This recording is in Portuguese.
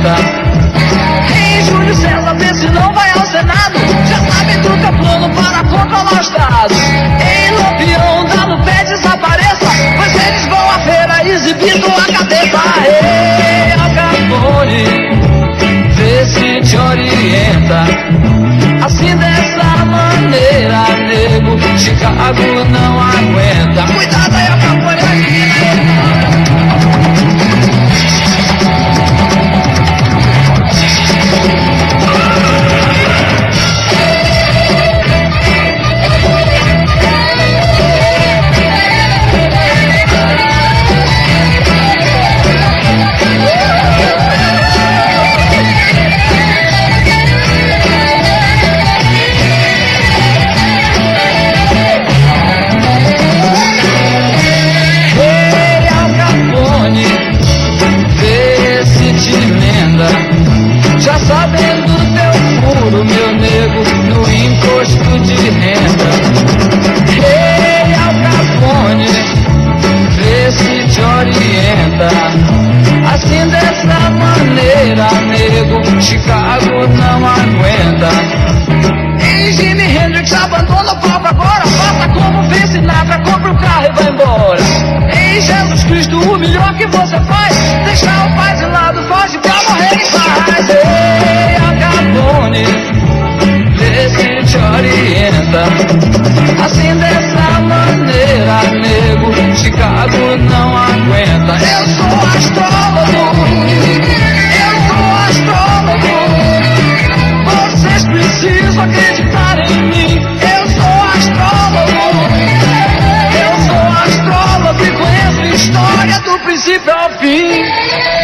orienta. Em Júlio César vê se não vai ao Senado, já sabe truca plano para controlar o Estado. Em Lampião dá no pé, desapareça, pois eles vão à feira exibindo a cabeça. Ei, Al Capone, vê se te orienta. Assim dessa maneira, nego, Chicago não aguenta. Cuidado aí, Al Capone, já sabendo teu furo, meu nego, no imposto de renda. Ei, Al Capone, vê se te orienta. Assim dessa maneira, nego, Chicago não aguenta. E Jimi Hendrix abandona o palco agora, faça como fez Sinatra, compra o carro e vai embora. Em Jesus Cristo, o melhor que você faz, deixar o pai de lado, foge pra morrer em paz. Ei, Al Capone, vê se te orienta. Assim dessa maneira, nego, Chicago não aguenta. Eu sou astrólogo, eu sou astrólogo, vocês precisam acreditar em mim. Eu sou astrólogo, eu sou astrólogo e conheço história do princípio ao fim.